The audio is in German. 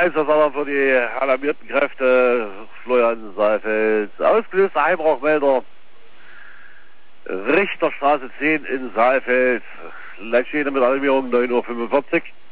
Einsatzsalarm für die alarmierten Kräfte, Florian Saalfeld. Ausgelöster Einbruchmelder, Richterstraße 10 in Saalfeld. Leitstelle mit Alarmierung 9:45 Uhr.